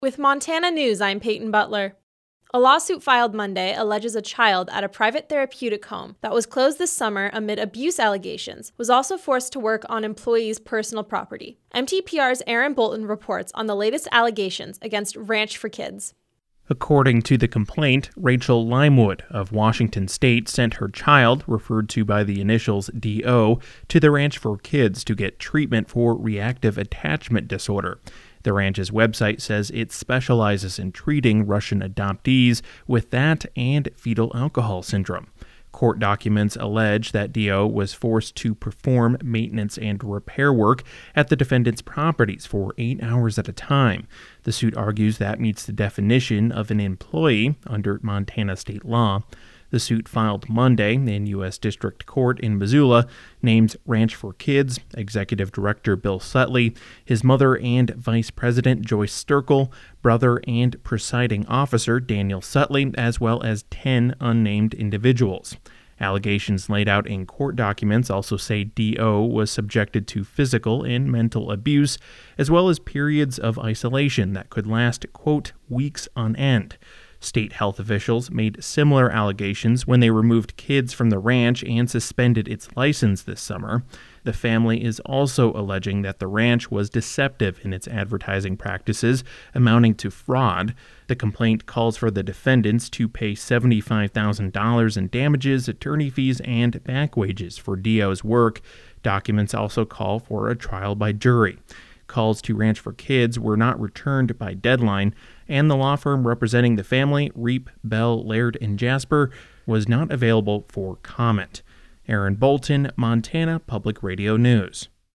With Montana News, I'm Peyton Butler. A lawsuit filed Monday alleges a child at a private therapeutic home that was closed this summer amid abuse allegations was also forced to work on employees' personal property. MTPR's Aaron Bolton reports on the latest allegations against Ranch for Kids. According to the complaint, Rachel Limewood of Washington State sent her child, referred to by the initials D.O., to the Ranch for Kids to get treatment for reactive attachment disorder. The ranch's website says it specializes in treating Russian adoptees with that and fetal alcohol syndrome. Court documents allege that D.O. was forced to perform maintenance and repair work at the defendant's properties for 8 hours at a time. The suit argues that meets the definition of an employee under Montana state law. The suit filed Monday in U.S. District Court in Missoula names Ranch for Kids Executive Director Bill Sutley, his mother and Vice President Joyce Sturkle, brother and presiding officer Daniel Sutley, as well as 10 unnamed individuals. Allegations laid out in court documents also say D.O. was subjected to physical and mental abuse, as well as periods of isolation that could last, quote, weeks on end. State health officials made similar allegations when they removed kids from the ranch and suspended its license this summer. The family is also alleging that the ranch was deceptive in its advertising practices, amounting to fraud. The complaint calls for the defendants to pay $75,000 in damages, attorney fees, and back wages for D.O.'s work. Documents also call for a trial by jury. Calls to Ranch for Kids were not returned by deadline, and the law firm representing the family, Reap, Bell, Laird, and Jasper, was not available for comment. Aaron Bolton, Montana Public Radio News.